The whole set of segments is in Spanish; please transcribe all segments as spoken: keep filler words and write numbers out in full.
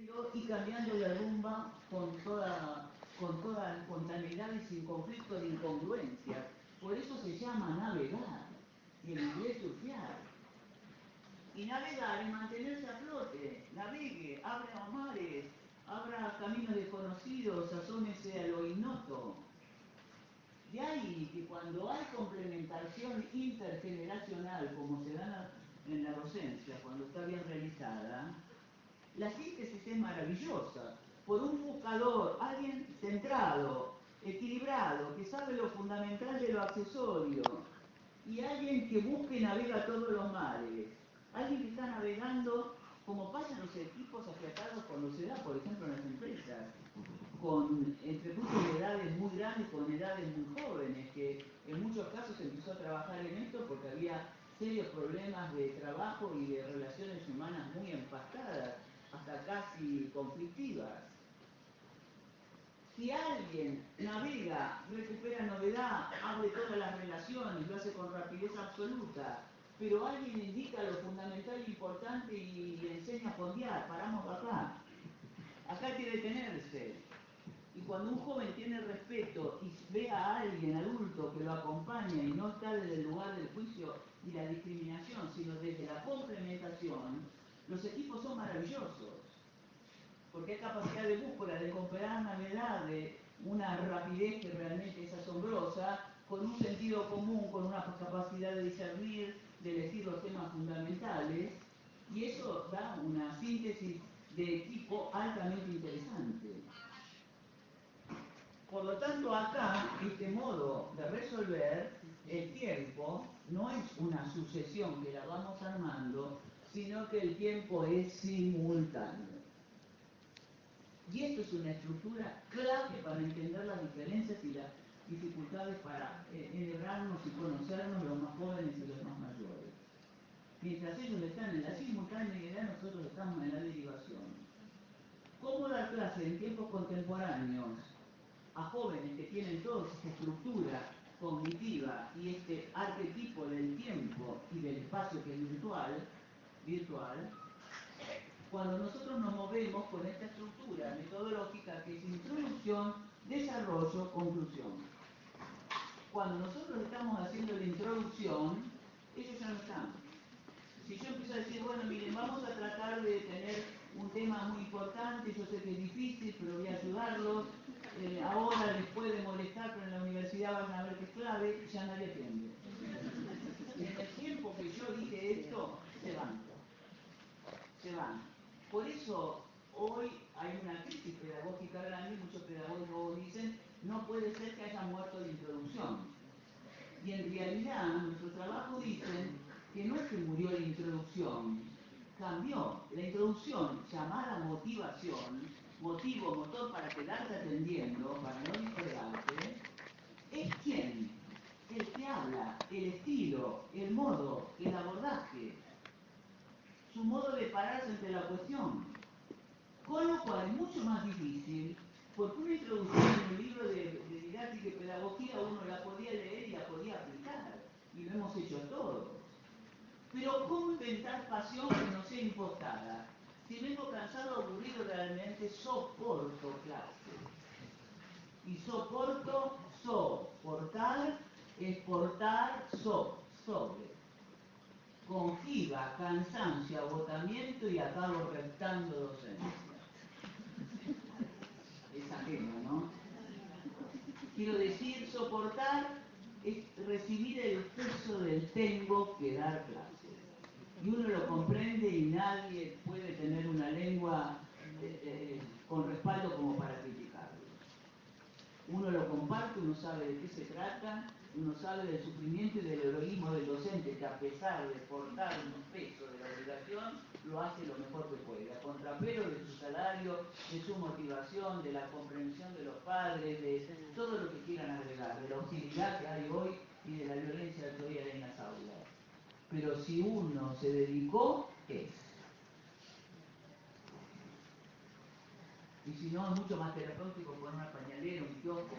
y cambiando de rumba con toda, con toda espontaneidad y sin conflicto de incongruencia. Por eso se llama navegar, y en inglés surfear. Y navegar es mantenerse a flote, navegue, abra mares, abra caminos desconocidos, asómese a lo ignoto. De ahí que cuando hay complementación intergeneracional, como se da en la docencia, cuando está bien realizada, la síntesis es maravillosa. Por un buscador, alguien centrado, equilibrado, que sabe lo fundamental de lo accesorio, y alguien que busque y navega todos los mares. Alguien que está navegando, como pasa en los equipos afiatados cuando se da, por ejemplo, en las empresas, con entre grupos de edades muy grandes, con edades muy jóvenes, que en muchos casos se empezó a trabajar en esto porque había serios problemas de trabajo y de relaciones humanas muy empastadas, hasta casi conflictivas. Si alguien navega, recupera novedad, abre todas las relaciones, lo hace con rapidez absoluta, pero alguien indica lo fundamental e importante y le enseña a fondear, paramos acá. Acá hay que detenerse. Y cuando un joven tiene respeto y ve a alguien adulto que lo acompaña y no está desde el lugar del juicio y la discriminación, sino desde la complementación, los equipos son maravillosos. Porque hay capacidad de búsqueda, de comparar novedad, de una rapidez que realmente es asombrosa, con un sentido común, con una capacidad de discernir, de elegir los temas fundamentales, y eso da una síntesis de equipo altamente interesante. Por lo tanto, acá, este modo de resolver el tiempo no es una sucesión que la vamos armando, sino que el tiempo es simultáneo. Y esto es una estructura clave para entender las diferencias y las dificultades para eh, enhebrarnos y conocernos los más jóvenes y los más mayores. Mientras ellos están en la simultaneidad, nosotros estamos en la derivación. ¿Cómo dar clase en tiempos contemporáneos a jóvenes que tienen toda esta estructura cognitiva y este arquetipo del tiempo y del espacio que es virtual, virtual, cuando nosotros nos movemos con esta estructura metodológica que es introducción, desarrollo, conclusión? Cuando nosotros estamos haciendo la introducción, ellos ya no están. Si yo empiezo a decir, bueno, miren, vamos a tratar de tener un tema muy importante, yo sé que es difícil, pero voy a ayudarlos, eh, ahora les puede molestar, pero en la universidad van a ver que es clave, ya nadie atiende. En el tiempo que yo dije esto, se van. Se van. Por eso, hoy hay una crisis pedagógica grande, muchos pedagogos dicen, no puede ser que haya muerto de introducción. Y en realidad, nuestro trabajo dice que no es que murió la introducción, cambió. La introducción, llamada motivación, motivo, motor para quedarte atendiendo, para no distraerte, es quién, el que habla, el estilo, el modo, el abordaje, su modo de pararse ante la cuestión. Con lo cual es mucho más difícil, porque una introducción en un libro de, de didáctica y pedagogía uno la podía leer y la podía aplicar, y lo hemos hecho todos. Pero ¿cómo inventar pasión que no sea impostada? Si vengo cansado, aburrido, realmente soporto clase. Y soporto, soportar, exportar, so, sobre. Conjiga, cansancio, agotamiento y acabo reptando docencia. Es ajeno, ¿no? Quiero decir, soportar es recibir el peso del tengo que dar clases. Y uno lo comprende y nadie puede tener una lengua eh, eh, con respaldo como para criticarlo. Uno lo comparte, uno sabe de qué se trata, uno sabe del sufrimiento y del heroísmo del docente, que a pesar de portar un peso de la obligación, lo hace lo mejor que puede, a contrapelo de su salario, de su motivación, de la comprensión de los padres, de todo lo que quieran agregar, de la hostilidad que hay hoy y de la violencia que hoy hay en las aulas. Pero si uno se dedicó, es. Y si no, es mucho más terapéutico poner una pañalera, un kiosco.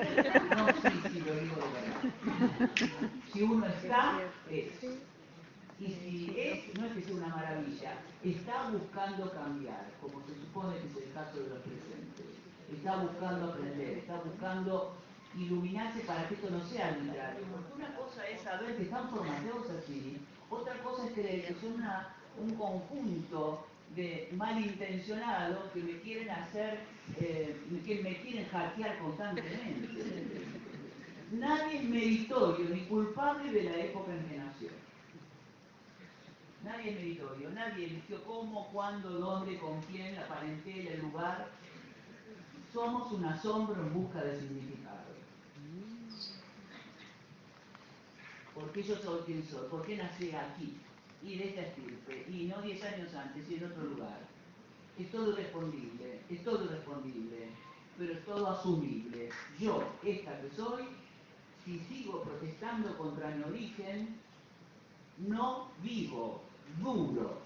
No, sí, sí, lo digo de verdad. Si uno está, es. Y si es, no es que sea una maravilla, está buscando cambiar, como se supone que es el caso de los presentes. Está buscando aprender, está buscando iluminarse para que esto no sea arbitrario. Porque una cosa es saber que están formateados así, otra cosa es creer que son una, un conjunto de malintencionados que me quieren hacer, eh, que me quieren hackear constantemente. Nadie es meritorio ni culpable de la época en que nació. Nadie es meritorio, nadie eligió cómo, cuándo, dónde, con quién, la parentela, el lugar. Somos un asombro en busca de significado. ¿Por qué yo soy quien soy? ¿Por qué nací aquí? Y de esta estirpe, y no diez años antes, y en otro lugar. Es todo irrespondible, es todo irrespondible, pero es todo asumible. Yo, esta que soy, si sigo protestando contra mi origen, no vivo, duro.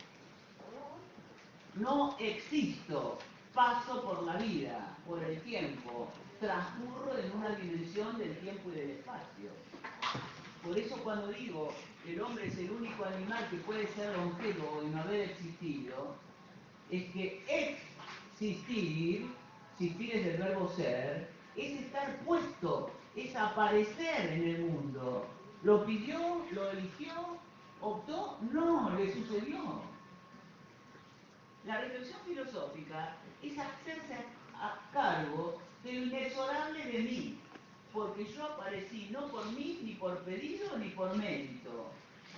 No existo, paso por la vida, por el tiempo, transcurro en una dimensión del tiempo y del espacio. Por eso cuando digo que el hombre es el único animal que puede ser longevo y no haber existido, es que existir, existir es el verbo ser, es estar puesto, es aparecer en el mundo. ¿Lo pidió? ¿Lo eligió? ¿Optó? No, le sucedió. La reflexión filosófica es hacerse a, a cargo de lo inexorable de mí, porque yo aparecí no por mí, ni por pedido, ni por mérito.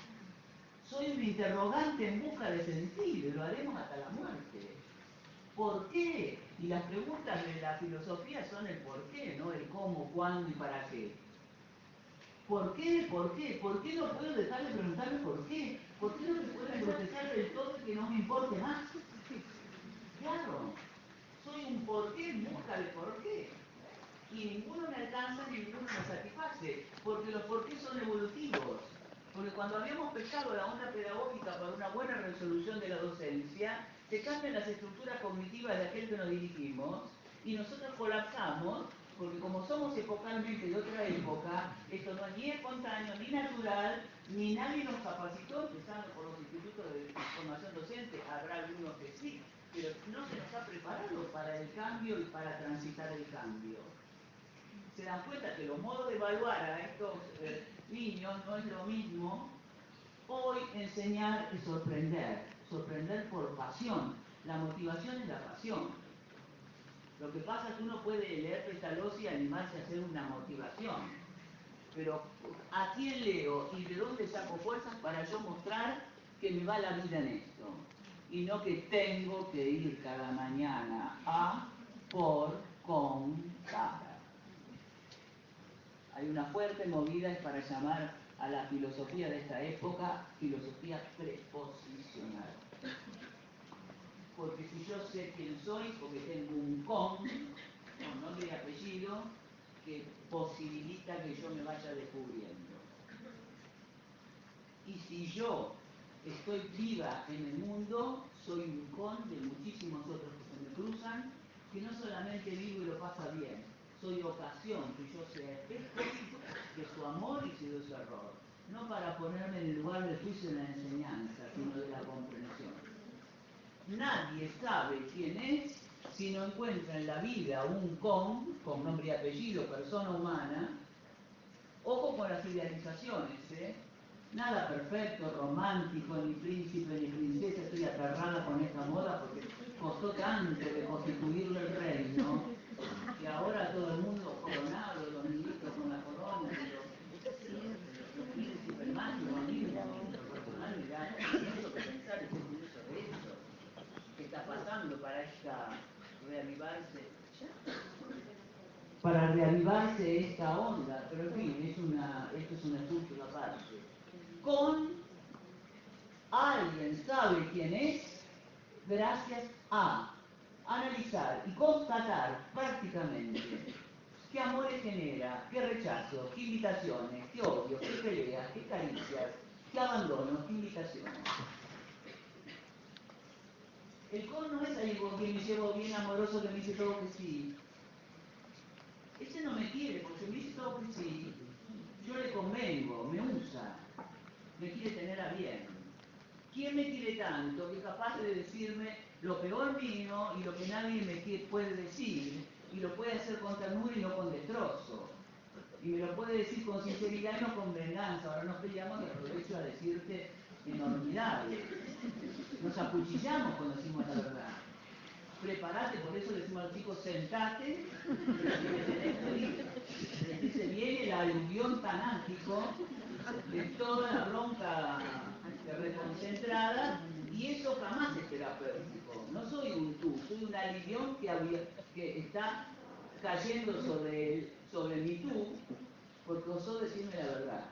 Soy un interrogante en busca de sentido, y lo haremos hasta la muerte. ¿Por qué? Y las preguntas de la filosofía son el por qué, no el cómo, cuándo y para qué. ¿Por qué? ¿Por qué? ¿Por qué no puedo dejar de preguntarme por qué? ¿Por qué no me puedo procesar del todo y que no me importe más? Claro, soy un porqué en busca de porqué. Y ninguno me alcanza ni ninguno me satisface, porque los porqués son evolutivos. Porque cuando habíamos pescado la onda pedagógica para una buena resolución de la docencia, se cambian las estructuras cognitivas de aquel que nos dirigimos y nosotros colapsamos, porque como somos epocalmente de otra época, esto no es ni espontáneo, ni natural, ni nadie nos capacitó, empezando por los institutos de formación docente, habrá algunos que sí, pero no se nos ha preparado para el cambio y para transitar el cambio. Se dan cuenta que los modos de evaluar a estos eh, niños no es lo mismo. Hoy enseñar es sorprender, sorprender por pasión. La motivación es la pasión. Lo que pasa es que uno puede leer Pestalozzi y animarse a hacer una motivación. Pero ¿a quién leo y de dónde saco fuerzas para yo mostrar que me va la vida en esto? Y no que tengo que ir cada mañana a, por, con, para. Hay una fuerte movida para llamar a la filosofía de esta época filosofía preposicional. Porque si yo sé quién soy, porque tengo un con, con nombre y apellido, que posibilita que yo me vaya descubriendo. Y si yo estoy viva en el mundo, soy un con de muchísimos otros que se me cruzan, que no solamente vivo y lo pasa bien, soy ocasión que yo sea espejo de su amor y de su error. No para ponerme en el lugar del juicio de la enseñanza, sino de la comprensión. Nadie sabe quién es si no encuentra en la vida un con, con nombre y apellido, persona humana. Ojo con las idealizaciones, ¿eh? Nada perfecto, romántico, ni príncipe, ni princesa. Estoy aterrada con esta moda porque costó tanto de constituirle el reino, que ahora todo el mundo coronado, los ministros con la corona, los príncipes, el máximo, lo mismo, lo personal, mirá, pienso que pensar, estoy curioso de eso. ¿Qué está pasando para esta reavivarse? Para reavivarse esta onda, pero en fin, es una, esto es un estudio aparte. Con alguien sabe quién es gracias a analizar y constatar prácticamente qué amores genera, qué rechazos, qué invitaciones, qué odios, qué peleas, qué caricias, qué abandonos, qué invitaciones. El con no es alguien con quien me llevo bien amoroso que me dice todo que sí. Ese no me quiere porque me dice todo que sí. Yo le convengo, me usa, me quiere tener a bien. ¿Quién me quiere tanto que es capaz de decirme lo peor mío y lo que nadie me puede decir? Y lo puede hacer con ternura y no con destrozo. Y me lo puede decir con sinceridad y no con venganza. Ahora nos peleamos y aprovecho a decirte enormidades. Nos acuchillamos cuando decimos la verdad. Prepárate, por eso le decimos a los chicos, sentate, porque me tenés que ir. Entonces se viene el aluvión tanántico de toda la bronca reconcentrada, y eso jamás es terapéutico. No soy un tú, soy un aluvión que, había, que está cayendo sobre, el, sobre mi tú, porque osó decirme la verdad.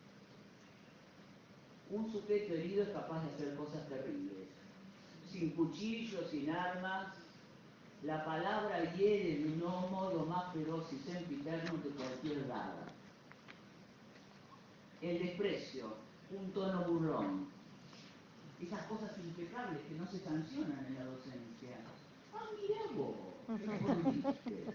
Un sujeto herido es capaz de hacer cosas terribles, sin cuchillo, sin armas. La palabra hiere de un modo más feroz y sempiterno que cualquier daga. El desprecio, un tono burlón. Esas cosas impecables que no se sancionan en la docencia. Ah, mirá vos, ¿qué dijiste?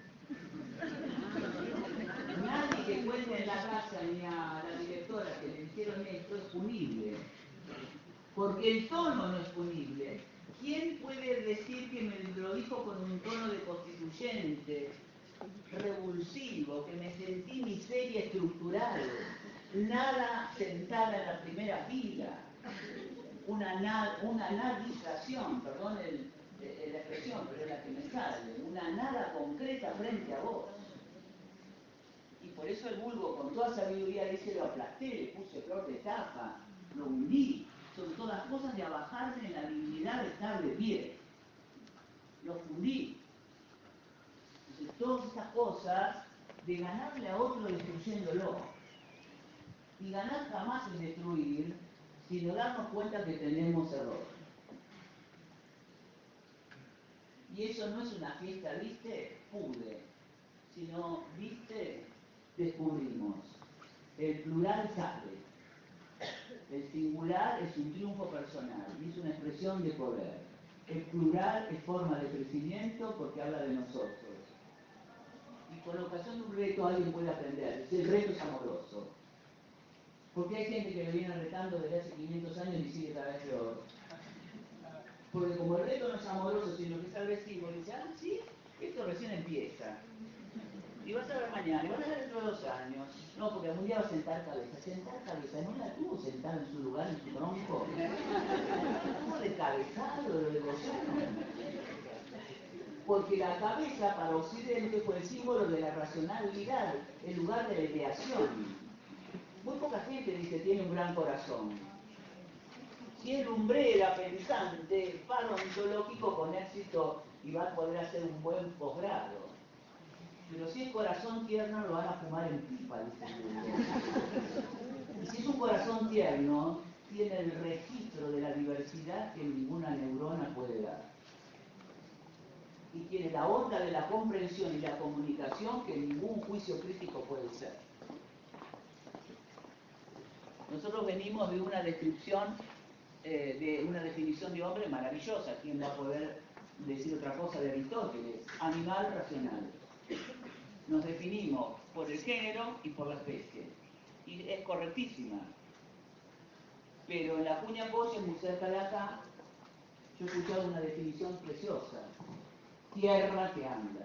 Nadie que cuente en la casa ni a la directora que le dijeron esto es punible. Porque el tono no es punible. ¿Quién puede decir que me lo dijo con un tono de constituyente, revulsivo, que me sentí miseria estructural, nada sentada en la primera fila, una, na, una nadización, perdón el, el, la expresión, pero es la que me sale, una nada concreta frente a vos? Y por eso el vulgo con toda sabiduría dice, lo aplasté, le puse flor de tapa, lo hundí. Son todas cosas de abajarme en la dignidad de estar de pie. Lo fundí. Entonces, todas estas cosas de ganarle a otro destruyéndolo. Y ganar jamás es destruir, sino darnos cuenta que tenemos error. Y eso no es una fiesta, ¿viste? Pude. Sino, ¿viste? Descubrimos. El plural sale. El singular es un triunfo personal y es una expresión de poder. El plural es forma de crecimiento porque habla de nosotros. Y con la ocasión de un reto alguien puede aprender. Si el reto es amoroso. Porque hay gente que lo viene retando desde hace quinientos años y sigue cada vez peor. Porque como el reto no es amoroso, sino que es agresivo, dice, ah, sí, esto recién empieza. Y vas a ver mañana, y vas a ver dentro de dos años. No, porque algún día va a sentar cabeza. Sentar cabeza, ¿no la tuvo sentada en su lugar, en su tronco? ¿Cómo descabezado lo de Porque la cabeza para Occidente fue el símbolo de la racionalidad, el lugar de la ideación. Muy poca gente dice tiene un gran corazón. Si es lumbrera, pensante, paro ontológico con éxito y va a poder hacer un buen posgrado. Pero si es corazón tierno, lo van a fumar en pipa, dice el. Y si es un corazón tierno, tiene el registro de la diversidad que ninguna neurona puede dar. Y tiene la onda de la comprensión y la comunicación que ningún juicio crítico puede ser. Nosotros venimos de una descripción, eh, de una definición de hombre maravillosa. ¿Quién va a poder decir otra cosa de Aristóteles? Animal racional. Nos definimos por el género y por la especie. Y es correctísima. Pero en la Cuña Polla, muy cerca de acá, yo he escuchado una definición preciosa. Tierra que anda.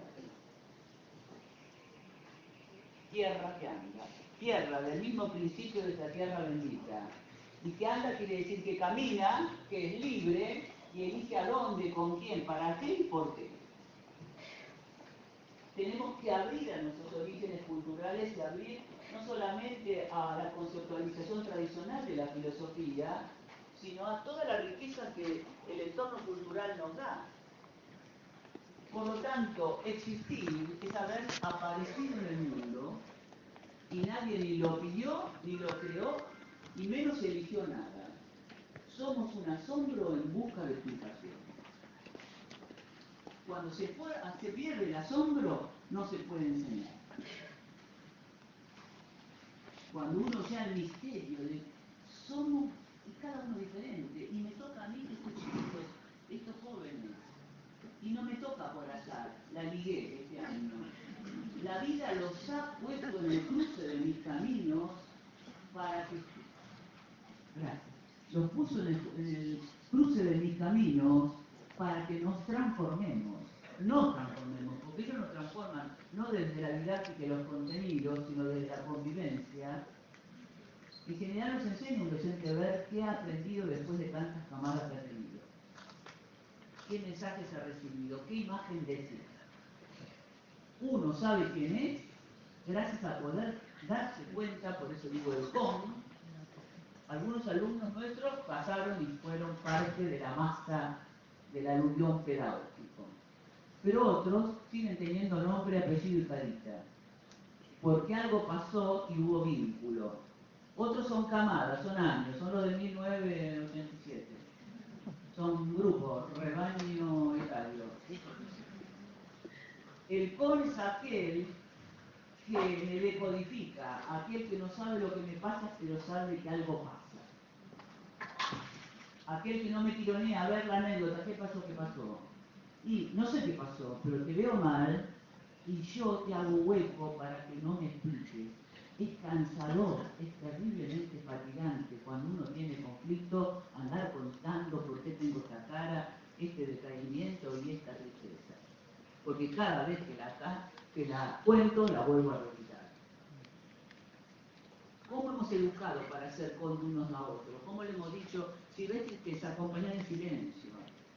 Tierra que anda. Tierra del mismo principio de esta tierra bendita. Y que anda quiere decir que camina, que es libre, y elige a dónde, con quién, para qué y por qué. Tenemos que abrir a nuestros orígenes culturales y abrir no solamente a la conceptualización tradicional de la filosofía, sino a toda la riqueza que el entorno cultural nos da. Por lo tanto, existir es haber aparecido en el mundo y nadie ni lo pidió, ni lo creó, y menos eligió nada. Somos un asombro en busca de explicación. Cuando se, fue, se pierde el asombro, no se puede enseñar. Cuando uno ya el misterio de somos y cada uno diferente, y me toca a mí estos chicos, estos jóvenes, y no me toca por azar, la ligué este año. La vida los ha puesto en el cruce de mis caminos para que... Gracias. los puso en el, en el cruce de mis caminos para que nos transformemos. No transformemos, porque ellos nos transforman no desde la didáctica y los contenidos, sino desde la convivencia. Y general nos enseña un docente a ver qué ha aprendido después de tantas camadas que ha tenido. ¿Qué mensajes ha recibido? ¿Qué imagen decir? Uno sabe quién es gracias a poder darse cuenta, por eso digo el con. Algunos alumnos nuestros pasaron y fueron parte de la masa del aluvión pedagógico. Pero otros siguen teniendo nombre, apellido y carita. Porque algo pasó y hubo vínculo. Otros son camadas, son años, son los de mil novecientos ochenta y siete. Son grupos, rebaño etario. El con es aquel que me decodifica, aquel que no sabe lo que me pasa, pero sabe que algo pasa. Aquel que no me tironea a ver la anécdota, ¿qué pasó? ¿Qué pasó? Y no sé qué pasó, pero te veo mal y yo te hago hueco para que no me expliques. Es cansador, es terriblemente fatigante cuando uno tiene conflicto andar contando por qué tengo esta cara, este decaimiento y esta tristeza. Porque cada vez que la, que la cuento la vuelvo a replicar. ¿Cómo hemos educado para ser con unos a otros? ¿Cómo le hemos dicho, si ves que se acompañan en silencio?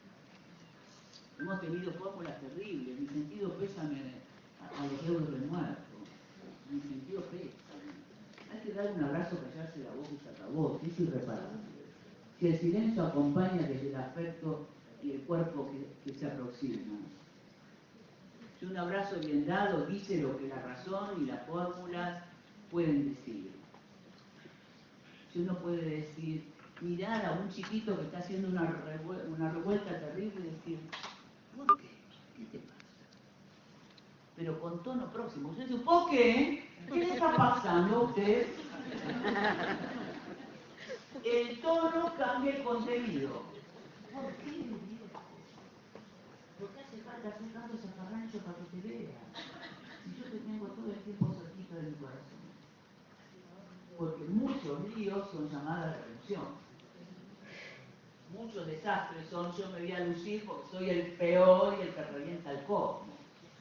Hemos tenido fórmulas terribles, mi sentido pésame a, a los deudos del muerto. Mi sentido pésame. Hay que dar un abrazo, callarse la boca y se acabó, es irreparable. Si el silencio acompaña desde el afecto y el cuerpo que, que se aproxima. Si un abrazo bien dado dice lo que la razón y las fórmulas pueden decir. Si uno puede decir, mirar a un chiquito que está haciendo una, revuelta, una revuelta terrible y decir, ¿por qué? ¿Qué te pasa? Pero con tono próximo. Usted dice, ¿por qué? ¿Qué le está pasando a usted? El tono cambia el contenido. ¿Por qué, viejo? ¿Por qué hace falta hacer tanto zafarrancho para que te vea? Si yo te tengo todo el tiempo cerquita de mi corazón. Porque muchos líos son llamadas de atención. Muchos desastres son yo me voy a lucir porque soy el peor y el que revienta el cosmos.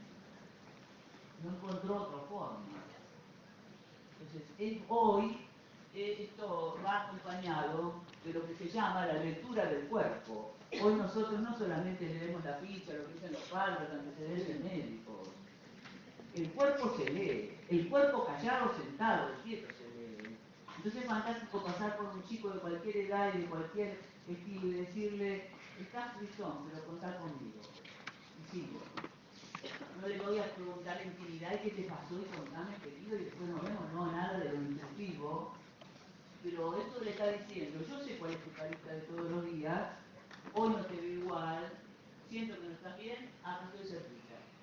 No encontró otra forma. Entonces, es, hoy eh, esto va acompañado de lo que se llama la lectura del cuerpo. Hoy nosotros no solamente leemos la ficha, lo que dicen los padres, los antecedentes médicos. El cuerpo se lee, el cuerpo callado, sentado, quieto se lee. Entonces es fantástico pasar por un chico de cualquier edad y de cualquier estilo y decirle, estás frisón, pero contá conmigo. Y sigo. No le voy a preguntar en intimidad qué te pasó y contame, querido, y después nos vemos, no nada de lo intrusivo. Pero esto le está diciendo, yo sé cuál es tu carita de todos los días, hoy no te veo igual, siento que no estás bien, ah, no estoy cerquita.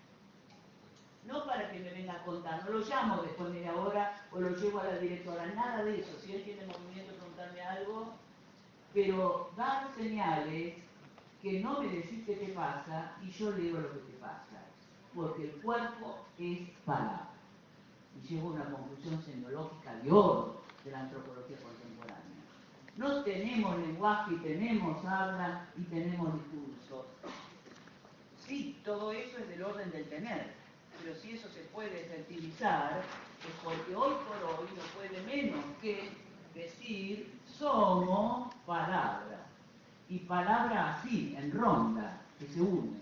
No para que me venga a contar, no lo llamo después de media hora o lo llevo a la directora, nada de eso. Si él tiene movimiento, preguntarme algo, pero dar señales que no me decís qué te pasa y yo leo lo que te pasa. Porque el cuerpo es palabra. Y llego a una conclusión semiológica de oro de la antropología contemporánea. No tenemos lenguaje y tenemos habla y tenemos discurso. Sí, todo eso es del orden del tener. Pero si eso se puede fertilizar, es porque hoy por hoy no puede menos que decir somos palabra. Y palabra así, en ronda, que se une.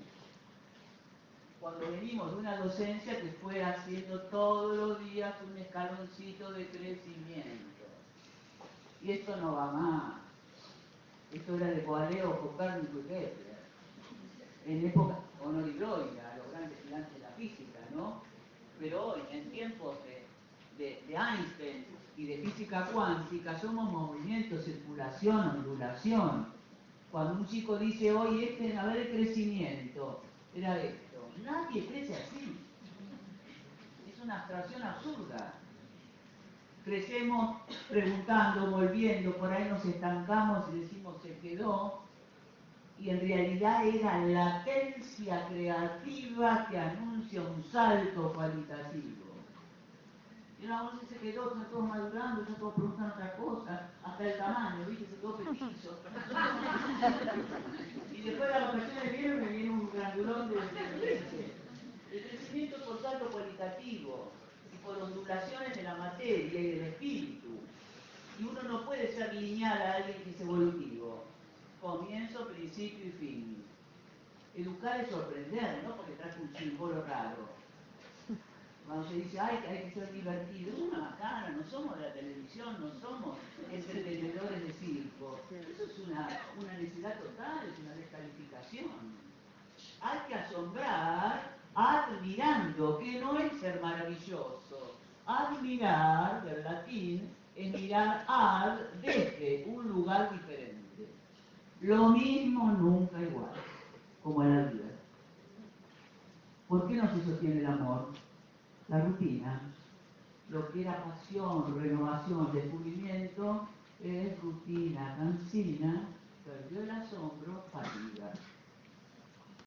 Cuando venimos de una docencia que fue haciendo todos los días un escaloncito de crecimiento. Y esto no va más. Esto era de Galileo, Copérnico y Kepler. En época, o no Libroida, los grandes gigantes de la física, ¿no? Pero hoy, en tiempos de, de, de Einstein y de física cuántica, somos movimiento, circulación, ondulación. Cuando un chico dice, hoy este, a ver el crecimiento, era esto. Nadie crece así. Es una abstracción absurda. Crecemos preguntando, volviendo, por ahí nos estancamos y decimos se quedó. Y en realidad era latencia creativa que anuncia un salto cualitativo. Y una voz se quedó, está todo madurando, está todo preguntando otras cosas, hasta el tamaño, ¿viste? Se quedó petizo. Y después las vacaciones vienen, me viene un grandulón de... El crecimiento por salto cualitativo y por ondulaciones de la materia y del espíritu. Y uno no puede ser lineal a alguien que es evolutivo. Comienzo, principio y fin. Educar es sorprender, no porque traje un símbolo raro. Cuando se dice, ay, hay que ser divertido, es una macana, no somos de la televisión, no somos entretenedores de circo. Eso es una, una necesidad total, es una descalificación. Hay que asombrar admirando, que no es ser maravilloso. Admirar, del latín, es mirar ad desde un lugar diferente. Lo mismo nunca igual, como en la vida. ¿Por qué no se sostiene el amor? La rutina. Lo que era pasión, renovación, descubrimiento, es rutina, cansina, perdió el asombro, fatiga.